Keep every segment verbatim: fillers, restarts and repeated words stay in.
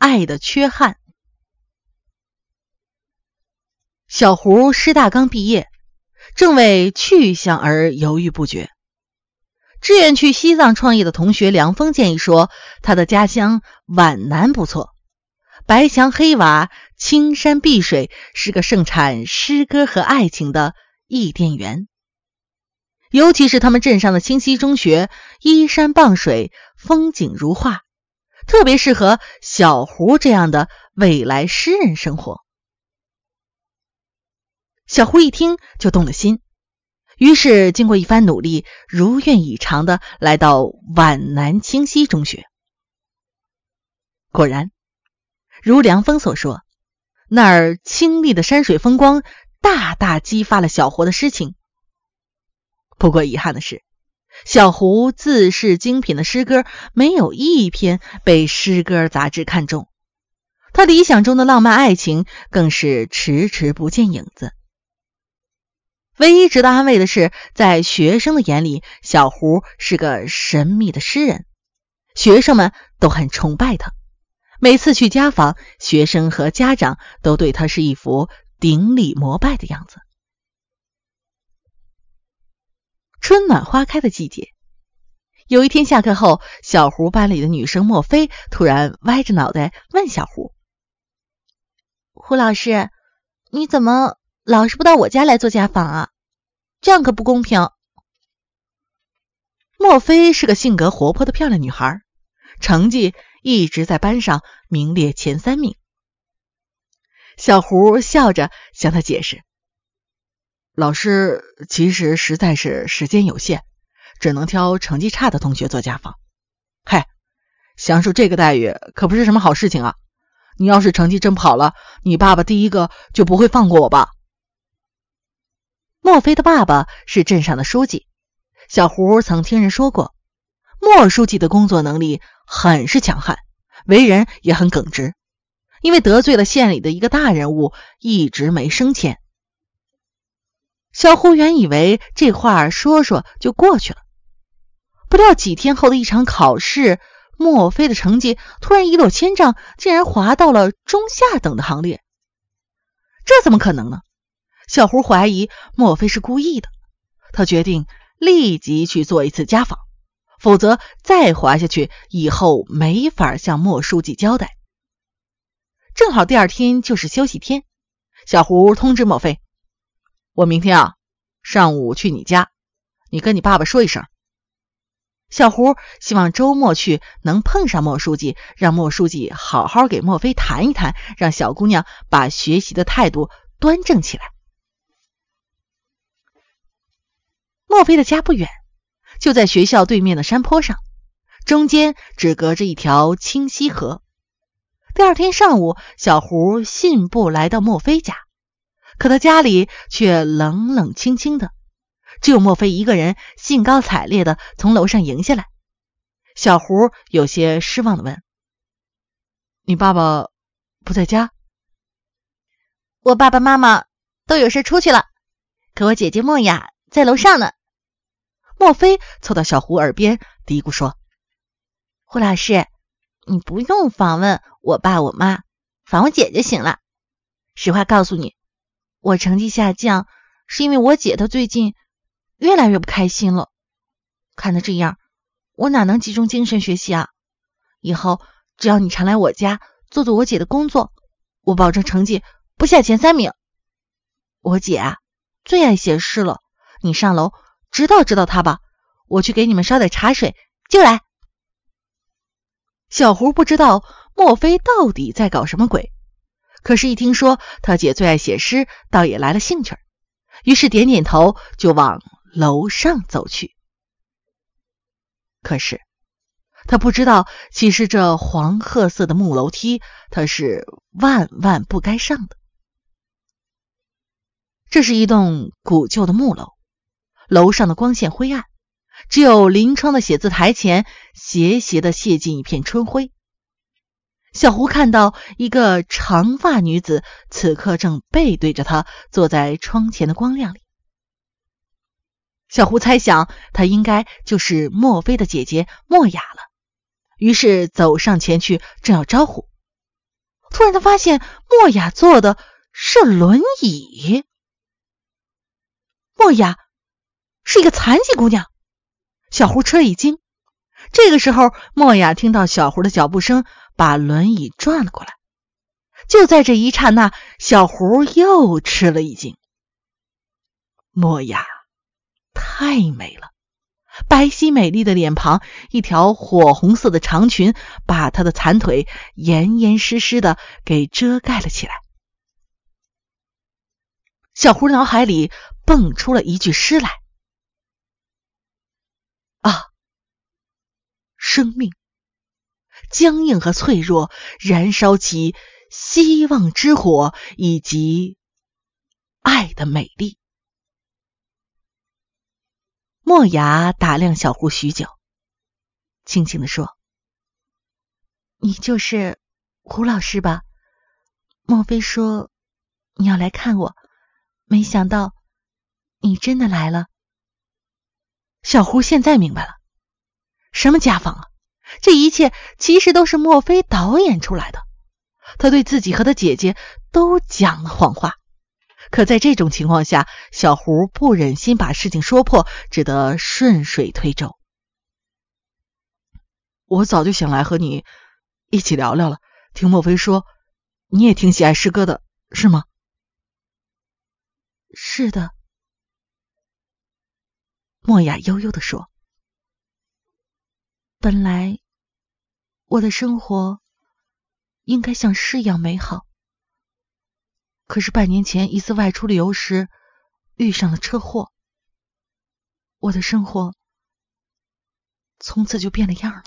爱的缺憾。小胡师大刚毕业，正为去向而犹豫不决。志愿去西藏创业的同学梁峰建议说，他的家乡皖南不错，白墙黑瓦，青山碧水，是个盛产诗歌和爱情的伊甸园。尤其是他们镇上的清溪中学，依山傍水，风景如画，特别适合小胡这样的未来诗人生活。小胡一听就动了心，于是经过一番努力，如愿以偿地来到皖南清溪中学。果然，如梁峰所说，那儿清丽的山水风光大大激发了小胡的诗情。不过遗憾的是，小胡自视精品的诗歌没有一篇被诗歌杂志看中，他理想中的浪漫爱情更是迟迟不见影子。唯一值得安慰的是，在学生的眼里，小胡是个神秘的诗人，学生们都很崇拜他。每次去家访，学生和家长都对他是一副顶礼膜拜的样子。春暖花开的季节，有一天下课后，小胡班里的女生莫非突然歪着脑袋问小胡：胡老师，你怎么老是不到我家来做家访啊？这样可不公平。莫非是个性格活泼的漂亮女孩，成绩一直在班上名列前三名。小胡笑着向她解释：老师其实实在是时间有限，只能挑成绩差的同学做家访。嗨，享受这个待遇可不是什么好事情啊！你要是成绩真不好了，你爸爸第一个就不会放过我吧？莫非的爸爸是镇上的书记，小胡曾听人说过，莫书记的工作能力很是强悍，为人也很耿直，因为得罪了县里的一个大人物，一直没升迁。小胡原以为这话说说就过去了，不料几天后的一场考试，莫非的成绩突然一落千丈，竟然滑到了中下等的行列。这怎么可能呢？小胡怀疑莫非是故意的，他决定立即去做一次家访，否则再滑下去，以后没法向莫书记交代。正好第二天就是休息天，小胡通知莫非：我明天啊，上午去你家，你跟你爸爸说一声。小胡希望周末去能碰上莫书记，让莫书记好好给莫非谈一谈，让小姑娘把学习的态度端正起来。莫非的家不远，就在学校对面的山坡上，中间只隔着一条清溪河。第二天上午，小胡信步来到莫非家，可他家里却冷冷清清的，只有莫非一个人兴高采烈地从楼上迎下来。小胡有些失望地问：你爸爸不在家？我爸爸妈妈都有事出去了，可我姐姐莫雅在楼上呢。莫非凑到小胡耳边嘀咕说：胡老师，你不用访问我爸我妈，访问姐就行了。实话告诉你，我成绩下降是因为我姐她最近越来越不开心了，看她这样，我哪能集中精神学习啊？以后只要你常来我家做做我姐的工作，我保证成绩不下前三名。我姐啊，最爱写诗了，你上楼指导指导她吧，我去给你们烧点茶水，就来。小胡不知道莫非到底在搞什么鬼，可是一听说他姐最爱写诗，倒也来了兴趣，于是点点头就往楼上走去。可是他不知道，其实这黄褐色的木楼梯他是万万不该上的。这是一栋古旧的木楼，楼上的光线灰暗，只有临窗的写字台前斜斜地泻进一片春晖。小胡看到一个长发女子此刻正背对着他坐在窗前的光亮里。小胡猜想她应该就是莫非的姐姐莫雅了，于是走上前去正要招呼， 突然他发现莫雅坐的是轮椅。莫雅是一个残疾姑娘，小胡吃了一惊。这个时候，莫雅听到小胡的脚步声，把轮椅转了过来。就在这一刹那，小胡又吃了一惊。莫雅太美了，白皙美丽的脸庞，一条火红色的长裙把她的残腿严严实实的给遮盖了起来。小胡脑海里蹦出了一句诗来：啊，生命僵硬和脆弱，燃烧起希望之火以及爱的美丽。莫雅打量小胡许久，轻轻地说：你就是胡老师吧？莫非说你要来看我，没想到你真的来了。小胡现在明白了，什么家访啊，这一切其实都是莫非导演出来的。他对自己和他姐姐都讲了谎话，可在这种情况下，小胡不忍心把事情说破，只得顺水推舟。我早就想来和你一起聊聊了，听莫非说你也挺喜爱诗歌的，是吗？是的，莫雅悠悠地说。本来我的生活应该像诗一样美好，可是半年前一次外出旅游时遇上了车祸，我的生活从此就变了样了。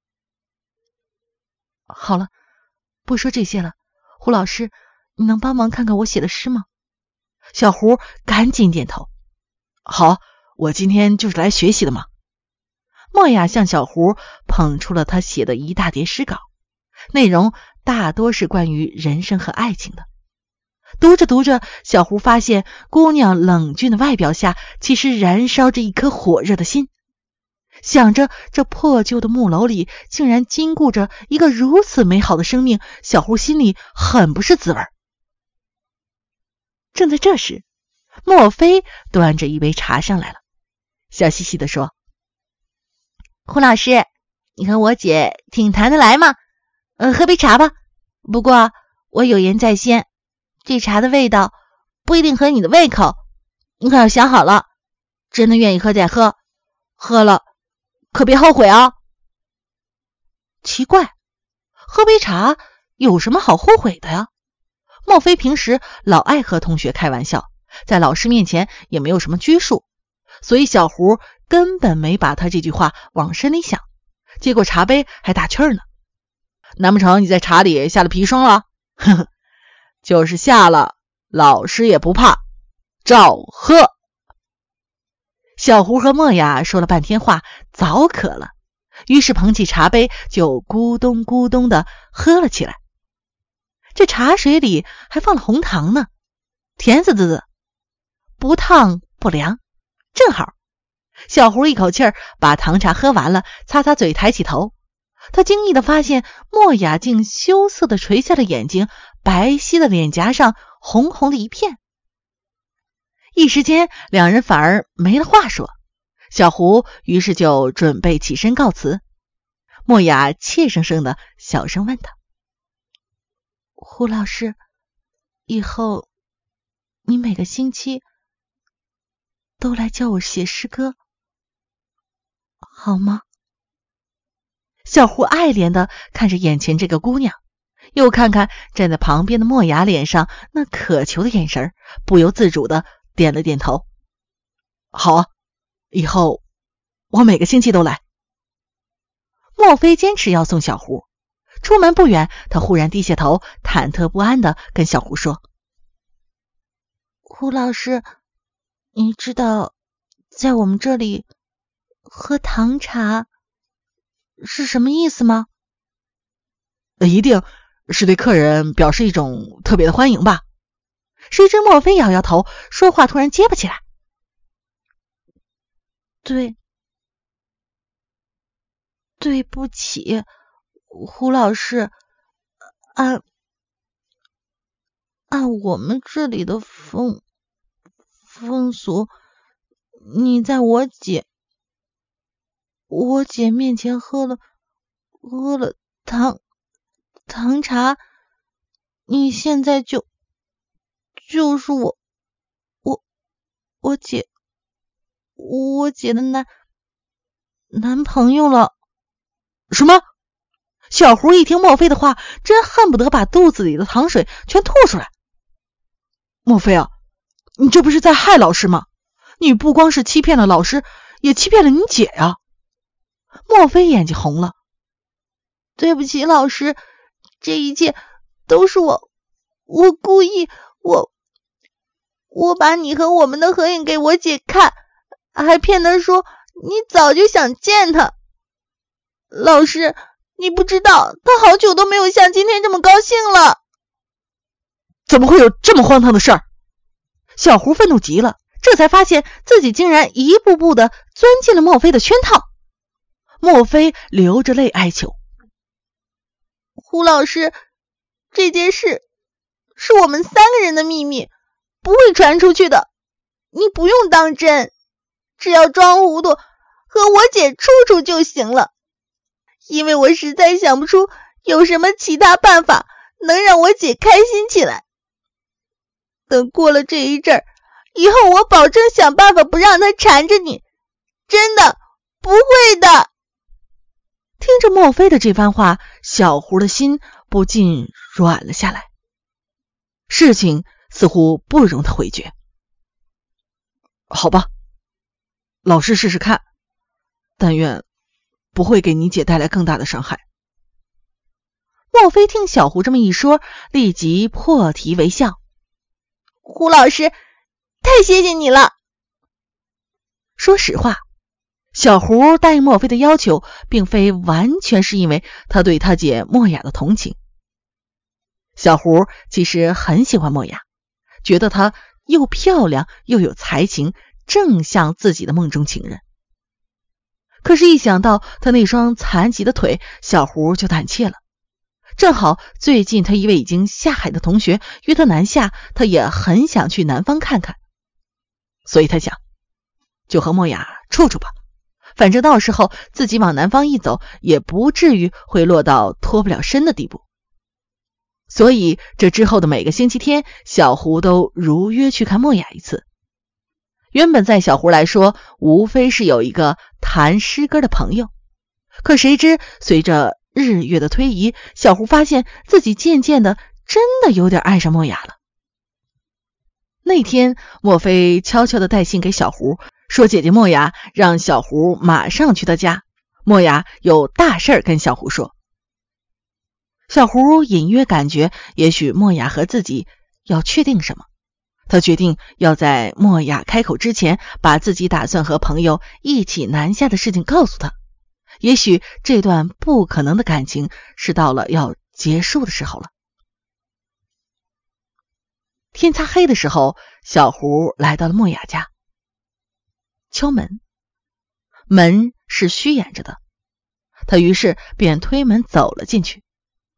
好了，不说这些了，胡老师，你能帮忙看看我写的诗吗？小胡赶紧点头。好，我今天就是来学习的嘛。莫雅向小胡捧出了他写的一大叠诗稿，内容大多是关于人生和爱情的。读着读着，小胡发现姑娘冷峻的外表下其实燃烧着一颗火热的心，想着这破旧的木楼里竟然禁锢着一个如此美好的生命，小胡心里很不是滋味。正在这时，莫非端着一杯茶上来了，笑嘻嘻地说：胡老师，你和我姐挺谈得来嘛，呃，喝杯茶吧。不过我有言在先，这茶的味道不一定合你的胃口，你可要想好了，真的愿意喝再喝，喝了可别后悔啊。奇怪，喝杯茶有什么好后悔的呀？莫非平时老爱和同学开玩笑，在老师面前也没有什么拘束，所以小胡根本没把他这句话往深里想，接过茶杯还打趣呢。难不成你在茶里下了砒霜了？呵呵，就是下了，老师也不怕，照喝。小胡和莫雅说了半天话，早渴了，于是捧起茶杯就咕咚咕咚地喝了起来。这茶水里还放了红糖呢，甜滋滋的，不烫不凉，正好。小胡一口气儿把糖茶喝完了，擦擦嘴，抬起头，他惊异地发现莫雅竟羞涩地垂下了眼睛，白皙的脸颊上红红的一片。一时间两人反而没了话说，小胡于是就准备起身告辞。莫雅怯生生地小声问他：胡老师，以后你每个星期都来教我写诗歌好吗？小胡爱怜地看着眼前这个姑娘，又看看站在旁边的莫雅脸上那渴求的眼神，不由自主地点了点头。好啊，以后我每个星期都来。莫非坚持要送小胡，出门不远，他忽然低下头，忐忑不安地跟小胡说：胡老师，你知道在我们这里喝糖茶是什么意思吗？一定是对客人表示一种特别的欢迎吧。谁知莫非摇摇头，说话突然结巴起来。对，对不起，胡老师，啊， 按我们这里的风风俗，你在我姐我姐面前喝了喝了糖糖茶，你现在就就是我我我姐我姐的男男朋友了。什么？小胡一听墨菲的话，真恨不得把肚子里的糖水全吐出来。墨菲啊，你这不是在害老师吗？你不光是欺骗了老师，也欺骗了你姐呀！墨菲眼睛红了。对不起老师，这一切都是我我故意我我把你和我们的合影给我姐看，还骗她说你早就想见她。老师，你不知道，她好久都没有像今天这么高兴了。怎么会有这么荒唐的事儿？小胡愤怒极了，这才发现自己竟然一步步的钻进了墨菲的圈套。墨菲流着泪哀求：胡老师，这件事是我们三个人的秘密，不会传出去的，你不用当真，只要装糊涂和我姐处处就行了。因为我实在想不出有什么其他办法能让我姐开心起来。等过了这一阵儿，以后我保证想办法不让她缠着你，真的不会的。听着墨菲的这番话，小胡的心不禁软了下来。事情似乎不容他回绝。好吧，老师试试看，但愿不会给你姐带来更大的伤害。墨菲听小胡这么一说，立即破涕为笑。胡老师，太谢谢你了。说实话，小胡答应墨菲的要求，并非完全是因为他对他姐莫雅的同情。小胡其实很喜欢莫雅，觉得她又漂亮又有才情，正像自己的梦中情人。可是一想到他那双残疾的腿，小胡就胆怯了。正好最近他一位已经下海的同学约他南下，他也很想去南方看看。所以他想，就和莫雅处处吧，反正到时候自己往南方一走，也不至于会落到脱不了身的地步。所以这之后的每个星期天，小胡都如约去看莫雅一次。原本在小胡来说，无非是有一个弹诗歌的朋友，可谁知随着日月的推移，小胡发现自己渐渐的真的有点爱上莫雅了。那天莫非悄悄地带信给小胡，说姐姐莫雅让小胡马上去他家，莫雅有大事儿跟小胡说。小胡隐约感觉也许莫雅和自己要确定什么，他决定要在莫雅开口之前，把自己打算和朋友一起南下的事情告诉他。也许这段不可能的感情是到了要结束的时候了。天擦黑的时候，小胡来到了莫雅家，敲门，门是虚掩着的，他于是便推门走了进去。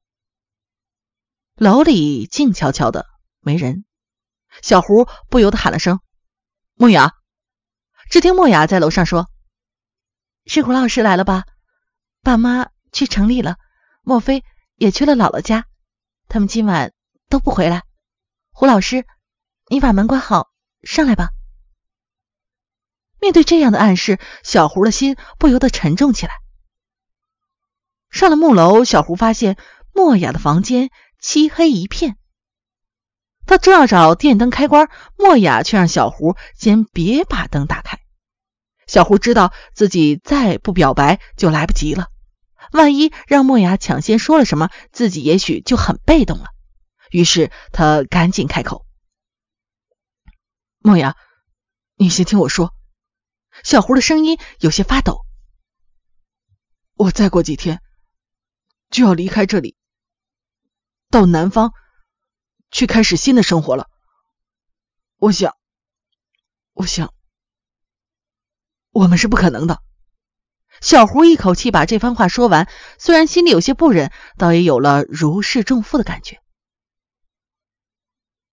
楼里静悄悄的，没人。小胡不由得喊了声莫雅，只听莫雅在楼上说，是胡老师来了吧？爸妈去城里了，莫非也去了姥姥家，他们今晚都不回来。胡老师，你把门关好，上来吧。面对这样的暗示，小胡的心不由得沉重起来。上了木楼，小胡发现莫雅的房间漆黑一片。他正要找电灯开关，莫雅却让小胡先别把灯打开。小胡知道自己再不表白就来不及了，万一让莫雅抢先说了什么，自己也许就很被动了。于是他赶紧开口，莫雅，你先听我说。小胡的声音有些发抖。我再过几天就要离开这里，到南方去开始新的生活了。我想我想我们是不可能的。小胡一口气把这番话说完，虽然心里有些不忍，倒也有了如释重负的感觉。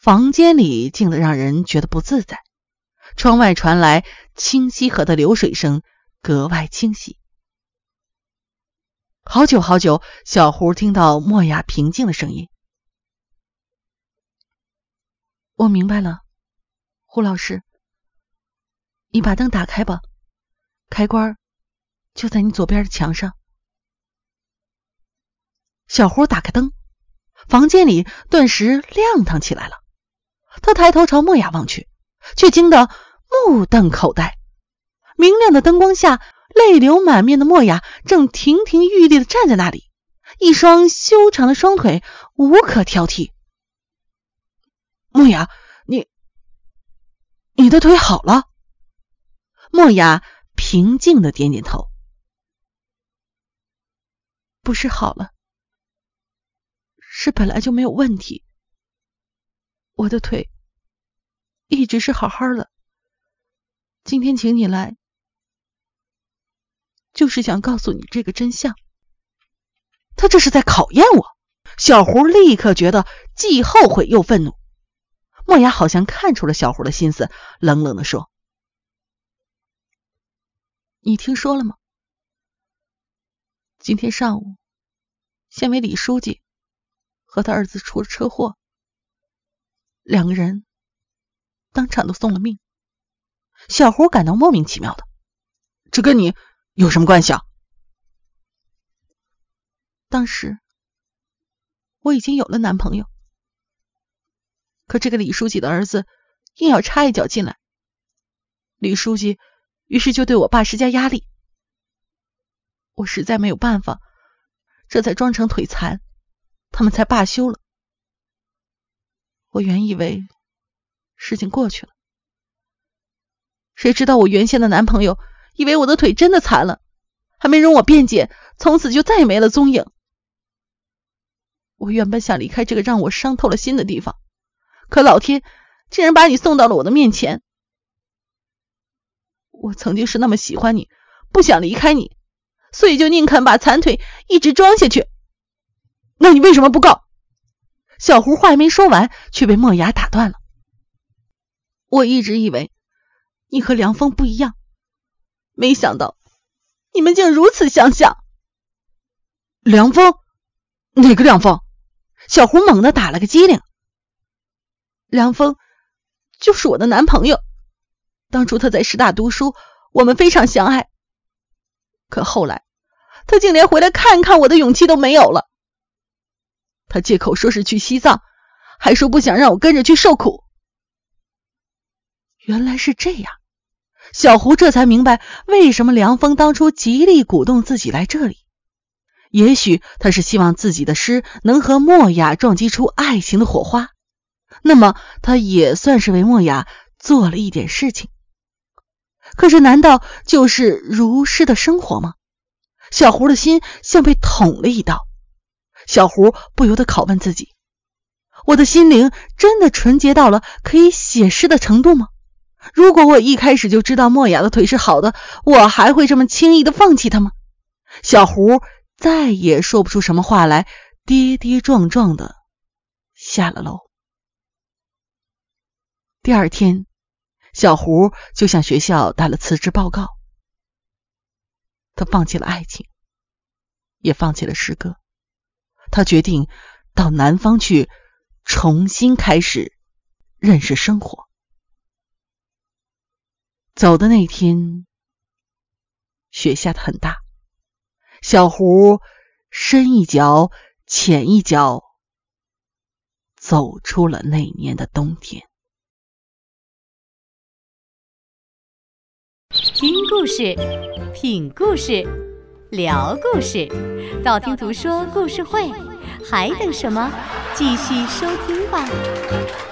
房间里静得让人觉得不自在，窗外传来清溪河的流水声，格外清晰。好久好久，小胡听到莫雅平静的声音：“我明白了，胡老师，你把灯打开吧，开关就在你左边的墙上。”小胡打开灯，房间里顿时亮堂起来了。他抬头朝莫雅望去，却惊得目瞪口呆。明亮的灯光下，泪流满面的莫雅正亭亭玉立地站在那里，一双修长的双腿无可挑剔。莫雅，你你的腿好了？莫雅平静地点点头。不是好了，是本来就没有问题。我的腿一直是好好的，今天请你来，就是想告诉你这个真相。他这是在考验我。小胡立刻觉得既后悔又愤怒。莫雅好像看出了小胡的心思，冷冷地说：“你听说了吗？今天上午，县委李书记和他儿子出了车祸，两个人当场都送了命。”小胡感到莫名其妙的：“这跟你有什么关系啊？”当时我已经有了男朋友，可这个李书记的儿子硬要插一脚进来，李书记于是就对我爸施加压力，我实在没有办法，这才装成腿残，他们才罢休了。我原以为事情过去了，谁知道我原先的男朋友以为我的腿真的残了，还没容我辩解，从此就再也没了踪影。我原本想离开这个让我伤透了心的地方，可老天竟然把你送到了我的面前。我曾经是那么喜欢你，不想离开你，所以就宁肯把残腿一直装下去。那你为什么不告？小胡话还没说完，却被莫雅打断了。我一直以为你和梁峰不一样，没想到你们竟如此相像。梁峰？哪个梁峰？小胡猛地打了个激灵。梁峰就是我的男朋友，当初他在师大读书，我们非常相爱，可后来他竟连回来看看我的勇气都没有了。他借口说是去西藏，还说不想让我跟着去受苦。原来是这样，小胡这才明白为什么梁峰当初极力鼓动自己来这里。也许他是希望自己的诗能和莫雅撞击出爱情的火花，那么他也算是为莫雅做了一点事情。可是难道就是如诗的生活吗？小胡的心像被捅了一刀。小胡不由得拷问自己，我的心灵真的纯洁到了可以写诗的程度吗？如果我一开始就知道莫雅的腿是好的，我还会这么轻易的放弃她吗？小胡再也说不出什么话来，跌跌撞撞的下了楼。第二天，小胡就向学校带了辞职报告。他放弃了爱情，也放弃了诗歌。他决定到南方去重新开始认识生活。走的那天，雪下得很大，小胡深一脚浅一脚走出了那年的冬天。 听故事，品故事，聊故事，道听途说故事会，还等什么？继续收听吧。